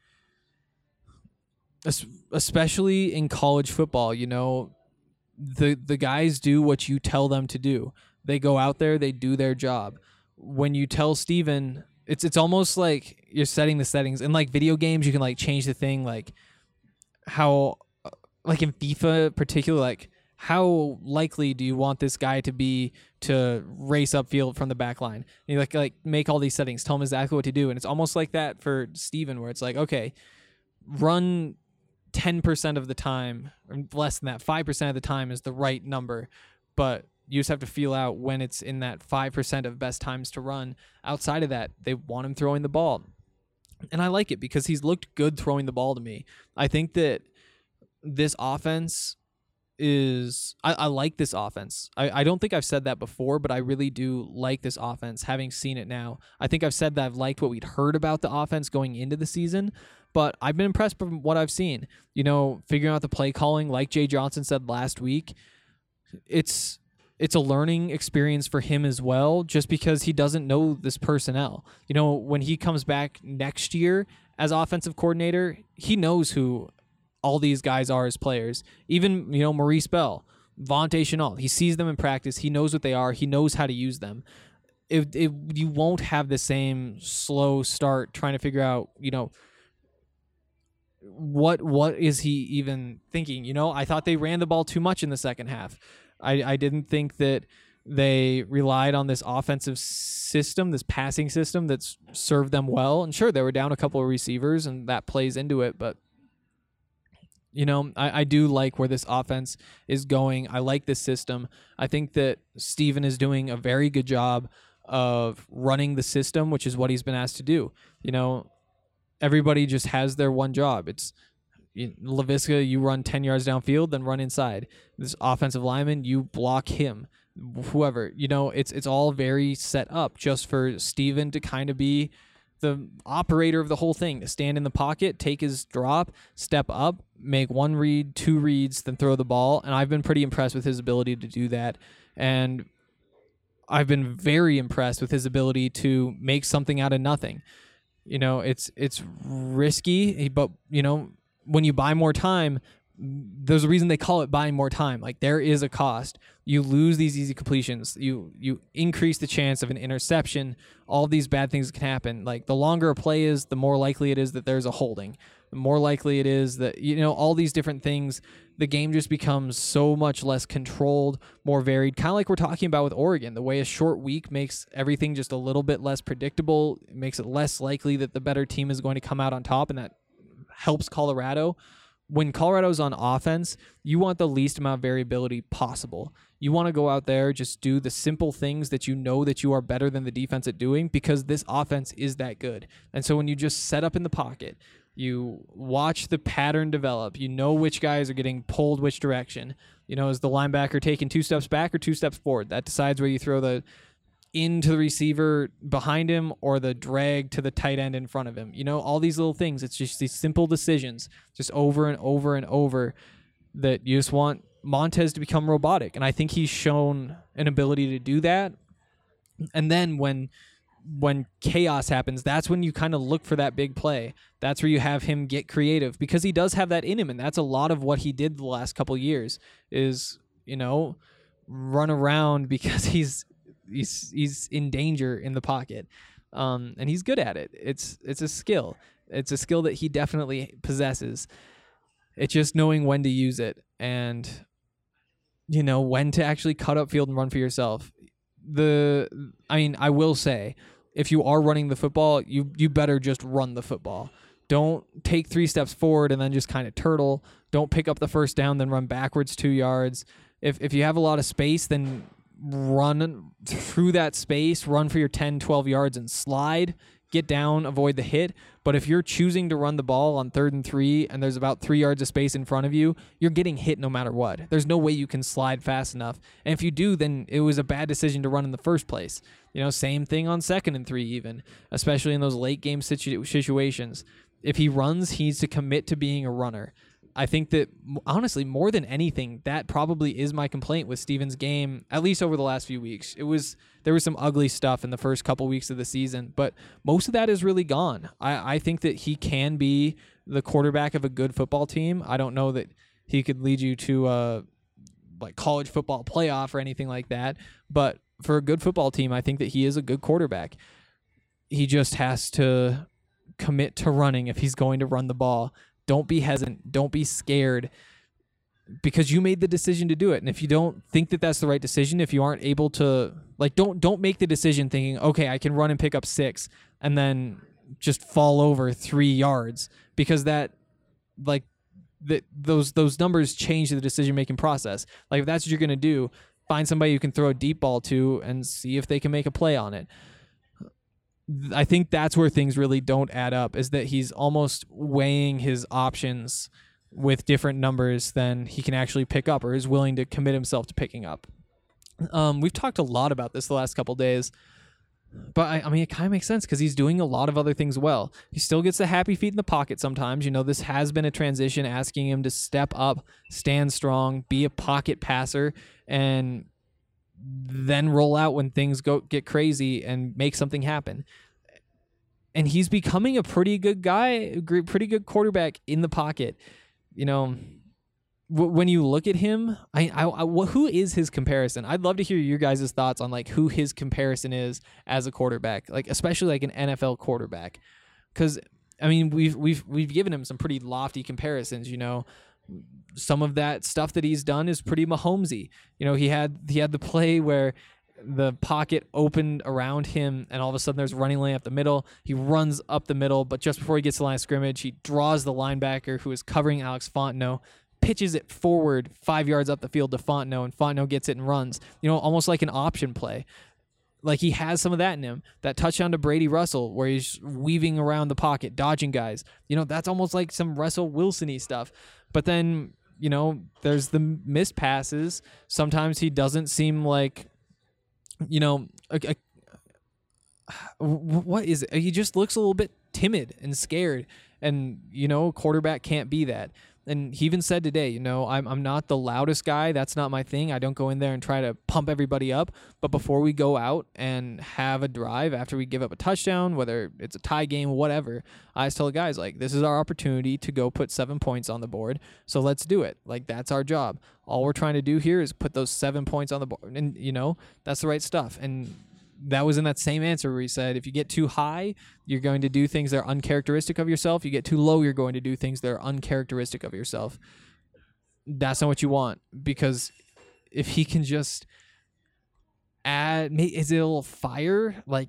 especially in college football, you know, the the guys do what you tell them to do. They go out there, they do their job. When you tell Steven, it's it's almost like you're setting the settings. In, like, video games, you can, like, change the thing, like, how, like, in FIFA particularly, like, how likely do you want this guy to be to race upfield from the back line? And you like like make all these settings, tell him exactly what to do. And it's almost like that for Steven, where it's like, okay, run ten percent of the time, or less than that, five percent of the time is the right number. But you just have to feel out when it's in that five percent of best times to run. Outside of that, they want him throwing the ball. And I like it because he's looked good throwing the ball to me. I think that this offense is I, I like this offense. I, I don't think I've said that before, but I really do like this offense, having seen it now. I think I've said that I've liked what we'd heard about the offense going into the season, but I've been impressed from what I've seen. You know, figuring out the play calling, like Jay Johnson said last week, it's it's a learning experience for him as well, just because he doesn't know this personnel. You know, when he comes back next year as offensive coordinator, he knows who all these guys are as players. Even, you know, Maurice Bell, Vontae Chenault, he sees them in practice. He knows what they are. He knows how to use them. It, it, you won't have the same slow start trying to figure out, you know, what what is he even thinking? You know, I thought they ran the ball too much in the second half. I, I didn't think that they relied on this offensive system, this passing system that's served them well. And sure, they were down a couple of receivers, and that plays into it. But, you know, I, I do like where this offense is going. I like this system. I think that Steven is doing a very good job of running the system, which is what he's been asked to do. You know, everybody just has their one job. It's you, Laviska, you run ten yards downfield, then run inside. This offensive lineman, you block him. Whoever, you know, it's it's all very set up just for Steven to kind of be the operator of the whole thing, to stand in the pocket, take his drop, step up, make one read, two reads, then throw the ball. And I've been pretty impressed with his ability to do that. And I've been very impressed with his ability to make something out of nothing. You know, it's it's risky, but, you know, when you buy more time, there's a reason they call it buying more time. Like, there is a cost. You lose these easy completions. You you increase the chance of an interception. All these bad things can happen. Like, the longer a play is, the more likely it is that there's a holding. The more likely it is that, you know, all these different things, the game just becomes so much less controlled, more varied. Kind of like we're talking about with Oregon. The way a short week makes everything just a little bit less predictable. It makes it less likely that the better team is going to come out on top, and that helps Colorado. When Colorado's on offense, you want the least amount of variability possible. You want to go out there, just do the simple things that you know that you are better than the defense at doing, because this offense is that good. And so when you just set up in the pocket, you watch the pattern develop, you know which guys are getting pulled which direction. You know, is the linebacker taking two steps back or two steps forward? That decides where you throw the into the receiver behind him or the drag to the tight end in front of him. You know, all these little things. It's just these simple decisions, just over and over and over, that you just want Montez to become robotic. And I think he's shown an ability to do that. And then when when chaos happens, that's when you kind of look for that big play. That's where you have him get creative, because he does have that in him. And that's a lot of what he did the last couple of years is, you know, run around because he's He's he's in danger in the pocket, um, and he's good at it. It's it's a skill. It's a skill that he definitely possesses. It's just knowing when to use it, and, you know, when to actually cut up field and run for yourself. The I mean, I will say, if you are running the football, you you better just run the football. Don't take three steps forward and then just kind of turtle. Don't pick up the first down, then run backwards two yards. If if you have a lot of space, then run through that space, run for your ten, twelve yards and slide, get down, avoid the hit. But if you're choosing to run the ball on third and three and there's about three yards of space in front of you, you're getting hit no matter what. There's no way you can slide fast enough. And if you do, then it was a bad decision to run in the first place. You know, same thing on second and three even, especially in those late game situ- situations. If he runs, he needs to commit to being a runner. I think that, honestly, more than anything, that probably is my complaint with Steven's game, at least over the last few weeks. It was there was some ugly stuff in the first couple weeks of the season, but most of that is really gone. I, I think that he can be the quarterback of a good football team. I don't know that he could lead you to a like college football playoff or anything like that, but for a good football team, I think that he is a good quarterback. He just has to commit to running if he's going to run the ball. Don't be hesitant. Don't be scared, because you made the decision to do it. And if you don't think that that's the right decision, if you aren't able to, like, don't don't make the decision thinking, okay, I can run and pick up six and then just fall over three yards, because that, like, that those those numbers change the decision-making process. Like, if that's what you're going to do, find somebody you can throw a deep ball to and see if they can make a play on it. I think that's where things really don't add up, is that he's almost weighing his options with different numbers than he can actually pick up or is willing to commit himself to picking up. Um, we've talked a lot about this the last couple days. But, I, I mean, it kind of makes sense because he's doing a lot of other things well. He still gets the happy feet in the pocket sometimes. You know, this has been a transition asking him to step up, stand strong, be a pocket passer, and then roll out when things go get crazy and make something happen. And he's becoming a pretty good guy, pretty good quarterback in the pocket. You know, w- when you look at him, I, I, I, who is his comparison? I'd love to hear your guys' thoughts on like who his comparison is as a quarterback, like especially like an N F L quarterback. Because I mean, we've we've we've given him some pretty lofty comparisons. You know, some of that stuff that he's done is pretty Mahomesy. You know, he had he had the play where the pocket opened around him and all of a sudden there's a running lane up the middle. He runs up the middle, but just before he gets to the line of scrimmage, he draws the linebacker who is covering Alex Fontenot, pitches it forward five yards up the field to Fontenot, and Fontenot gets it and runs. You know, almost like an option play. Like he has some of that in him. That touchdown to Brady Russell where he's weaving around the pocket, dodging guys. You know, that's almost like some Russell Wilson-y stuff. But then, you know, there's the missed passes. Sometimes he doesn't seem like, you know, a, a, what is it? He just looks a little bit timid and scared. And, you know, quarterback can't be that. And he even said today, you know, I'm I'm not the loudest guy. That's not my thing. I don't go in there and try to pump everybody up. But before we go out and have a drive, after we give up a touchdown, whether it's a tie game, whatever, I always tell the guys, like, this is our opportunity to go put seven points on the board. So let's do it. Like, that's our job. All we're trying to do here is put those seven points on the board. And, you know, that's the right stuff. And that was in that same answer where he said, if you get too high, you're going to do things that are uncharacteristic of yourself. You get too low, you're going to do things that are uncharacteristic of yourself. That's not what you want, because if he can just add, is it a little fire? Like,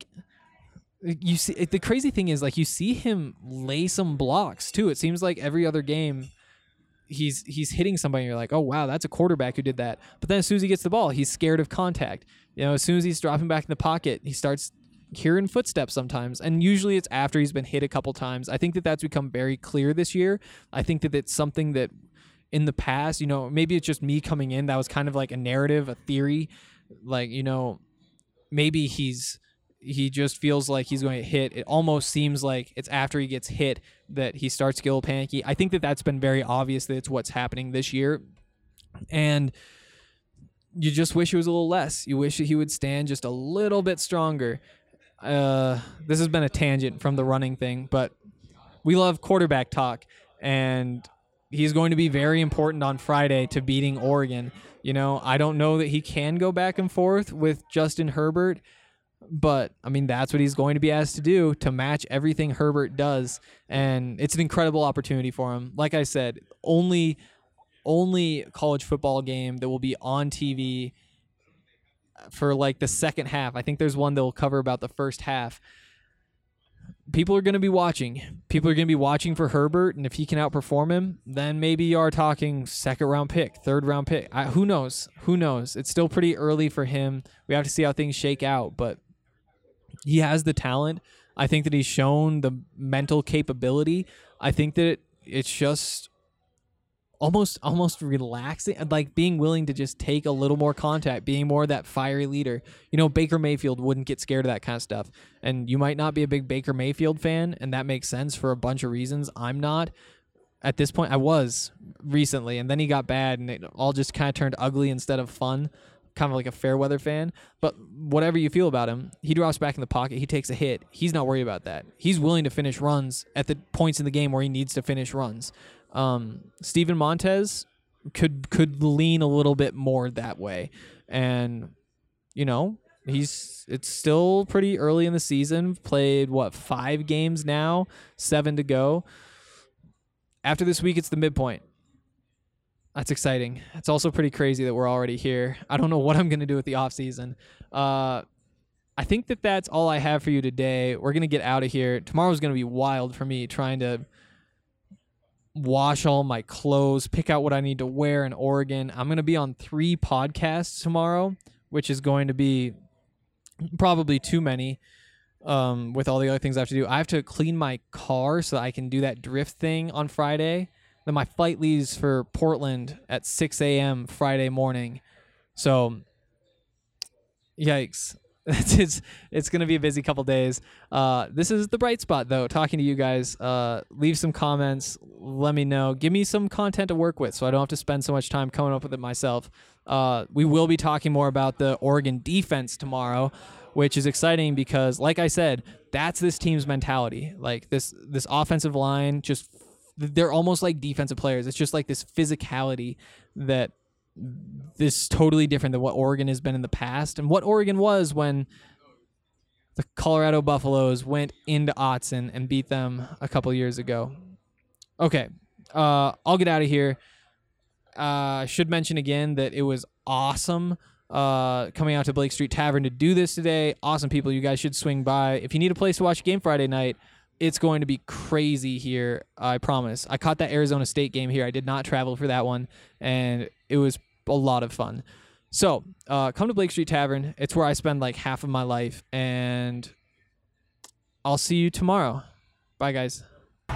you see, the crazy thing is, like, you see him lay some blocks too. It seems like every other game, he's he's hitting somebody and you're like, oh wow, that's a quarterback who did that. But then as soon as he gets the ball, he's scared of contact. You know, as soon as he's dropping back in the pocket, he starts hearing footsteps sometimes. And usually it's after he's been hit a couple times. I think that that's become very clear this year. I think that it's something that in the past, you know, maybe it's just me coming in, that was kind of like a narrative, a theory. Like, you know, maybe he's he just feels like he's going to hit. It almost seems like it's after he gets hit that he starts to get a little panicky. I think that that's been very obvious that it's what's happening this year. And you just wish it was a little less. You wish that he would stand just a little bit stronger. Uh, this has been a tangent from the running thing, but we love quarterback talk, and he's going to be very important on Friday to beating Oregon. You know, I don't know that he can go back and forth with Justin Herbert, but, I mean, that's what he's going to be asked to do, to match everything Herbert does, and it's an incredible opportunity for him. Like I said, only only college football game that will be on T V for, like, the second half. I think there's one that will cover about the first half. People are going to be watching. People are going to be watching for Herbert, and if he can outperform him, then maybe you are talking second-round pick, third-round pick. I, who knows? Who knows? It's still pretty early for him. We have to see how things shake out, but he has the talent. I think that he's shown the mental capability. I think that it, it's just almost almost relaxing, like being willing to just take a little more contact, being more that fiery leader. You know, Baker Mayfield wouldn't get scared of that kind of stuff. And you might not be a big Baker Mayfield fan, and that makes sense for a bunch of reasons. I'm not. At this point, I was recently, and then he got bad, and it all just kind of turned ugly instead of fun. Kind of like a fair weather fan. But whatever you feel about him, he drops back in the pocket, he takes a hit. He's not worried about that. He's willing to finish runs at the points in the game where he needs to finish runs. Um, Steven Montez could could lean a little bit more that way. And, you know, he's it's still pretty early in the season. Played, what, five games now? Seven to go. After this week, it's the midpoint. That's exciting. It's also pretty crazy that we're already here. I don't know what I'm going to do with the offseason. Uh, I think that that's all I have for you today. We're going to get out of here. Tomorrow's going to be wild for me, trying to wash all my clothes, pick out what I need to wear in Oregon. I'm going to be on three podcasts tomorrow, which is going to be probably too many um, with all the other things I have to do. I have to clean my car so that I can do that drift thing on Friday. Then my flight leaves for Portland at six a.m. Friday morning. So, yikes. it's it's, it's going to be a busy couple days. Uh, this is the bright spot, though, talking to you guys. Uh, leave some comments. Let me know. Give me some content to work with so I don't have to spend so much time coming up with it myself. Uh, we will be talking more about the Oregon defense tomorrow, which is exciting because, like I said, that's this team's mentality. Like this this offensive line, just they're almost like defensive players. It's just like this physicality that this is totally different than what Oregon has been in the past and what Oregon was when the Colorado Buffaloes went into Autzen and beat them a couple years ago. Okay, uh, I'll get out of here. I uh, should mention again that it was awesome uh, coming out to Blake Street Tavern to do this today. Awesome people. You guys should swing by. If you need a place to watch a game Friday night, it's going to be crazy here, I promise. I caught that Arizona State game here. I did not travel for that one, and it was a lot of fun. So uh, come to Blake Street Tavern. It's where I spend like half of my life, and I'll see you tomorrow. Bye, guys. I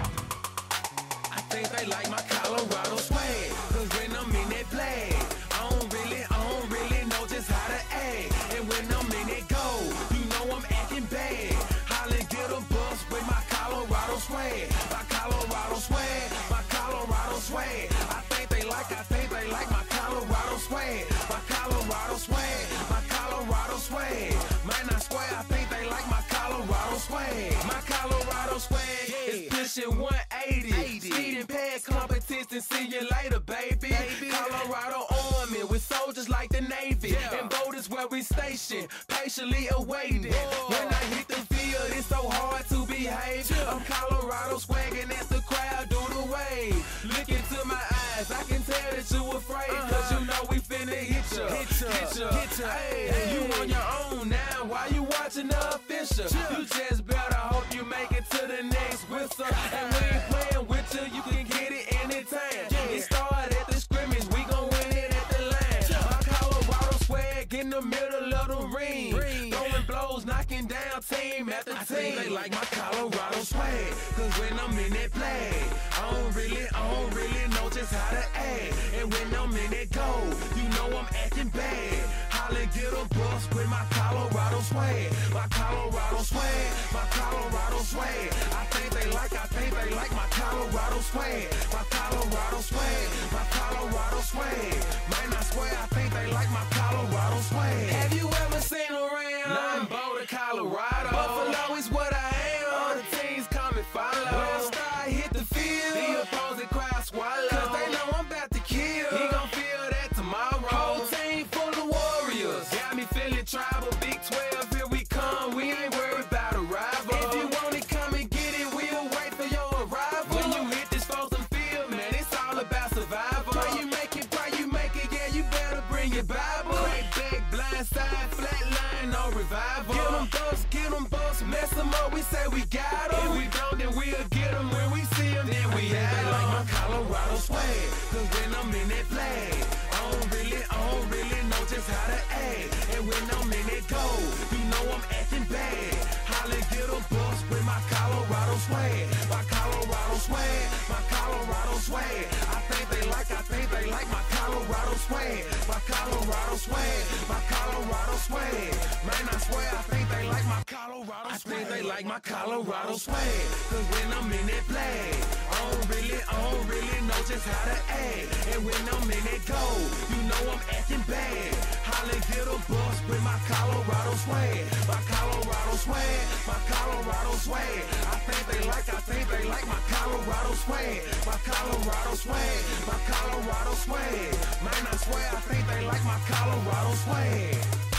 think they like my Colorado swag, 'cause when I'm in that play, I don't really, I don't really know just how to act. And when I'm in it go, you know I'm acting bad. Holla, get a bus with my Colorado swag, my Colorado swag, my Colorado swag. I think they like, I think they like my Colorado swag, my Colorado swag, my Colorado swag. Man, I swear, I think they like my Colorado swag, my Colorado swag is pushing one eighty. Speeding past competition, see you later, baby. Colorado Army with soldiers like the Navy, and boat is where we station, patiently awaiting. When I hit the field, it's so hard to behave. I'm Colorado swagging as the crowd do the wave. Look into my eyes, I can tell that you afraid, 'cause you know we finna hit ya, hit ya, hit ya, hit ya. Hey, you on your own now, why you watching the official? You just better hope you make it to the next whistle. And we ain't playing with you, you can get it anytime. It started at the scrimmage, we gon' win it at the line. My Colorado swag in the middle of the ring, throwing blows, knocking down team after team. I think they like my Colorado swag, 'cause when I'm in that play, I don't really, I don't really know just how to act. And when I'm in that go, you know I'm acting bad. Holla, get a bus with my Colorado swag, my Colorado swag, my Colorado swag. I think they like, I think they like my Colorado swag, my Colorado swag, my Colorado swag. Man, I swear, I think they like my Colorado swag. Have you ever seen around? Nothing Boulder, Colorado. Buffalo is what I am. All the teams come and follow. When I start hit the field, the opposing crowd swallow, 'cause they know I'm about to kill. He gon' feel that tomorrow. Whole team full of warriors, got me feeling tribal. Big twelve, here we come. We ain't worried about a rival. If you want it, come and get it. We'll wait for your arrival. When you hit this frozen field, man, it's all about survival. Pray you make it, pray you make it. Yeah, you better bring your Bible. Crack back, blind side, flat line, no revival. Get them busts, get them busts, mess them up. We say we got them. If we don't, then we'll get them. When we see them, then we have them. Like my Colorado swag, 'cause when I'm in that flag, I don't really, I don't really know just how to act. And when I'm in that go, you know I'm acting bad. Holla, get a bus with my Colorado swag, my Colorado swag, my Colorado swag. I think they like, I think they like my Colorado swag, my Colorado swag, my Colorado swag. Man, I swear, I think they like my Colorado swag. I think they like my Colorado swag, 'cause when I'm in that flag, I don't really, I don't really know just how to act. And when I'm in that go, you know I'm acting bad. Holla, get a bus with my Colorado swag, my Colorado swag, my Colorado swag. I think they like, I think they like my Colorado swag, my Colorado swag, my Colorado swag. Man, I swear, I think they like my Colorado swag.